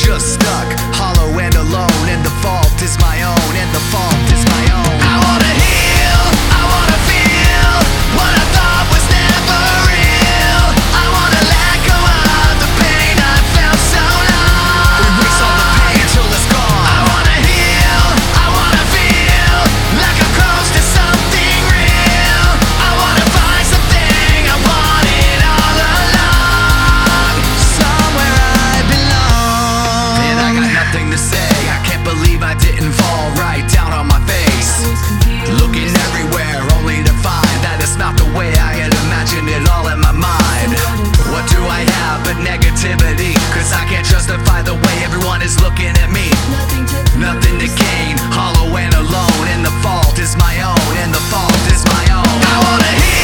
just stuck, hollow and alone, and the fault is my own, and the fault is my own. I wanna heal, I wanna feel what I thought was never real. I wanna let go of the pain I felt so long. Erase all the pain till it's gone. I wanna heal, I wanna feel like I'm close to something real. I wanna find something I wanted all along, somewhere I belong. And I got nothing to say, I can't believe I didn't fall right down on my face. Looking everywhere only to find that it's not the way I had imagined it all in my mind. What do I have but negativity? Cause I can't justify the way everyone is looking at me. Nothing to gain, hollow and alone, and the fault is my own, and the fault is my own. I wanna heal,